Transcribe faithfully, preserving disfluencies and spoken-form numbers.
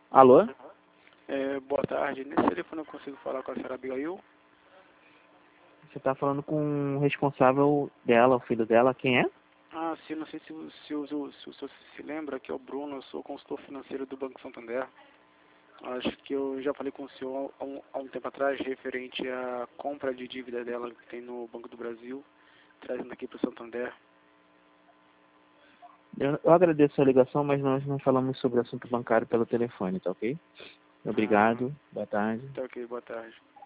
Alô? É, boa tarde. Nesse telefone eu consigo falar com a senhora Abigail? Você está falando com o responsável dela, o filho dela, quem é? Ah, sim, não sei se, o- se, o- se, o- se o senhor se lembra, que é o Bruno, eu sou consultor financeiro do Banco Santander. Acho que eu já falei com o senhor há um, há um tempo atrás, referente à compra de dívida dela que tem no Banco do Brasil, trazendo aqui para o Santander. Eu, eu agradeço a ligação, mas nós não falamos sobre assunto bancário pelo telefone, tá ok? Ah, Obrigado, boa tarde. tá ok, boa tarde.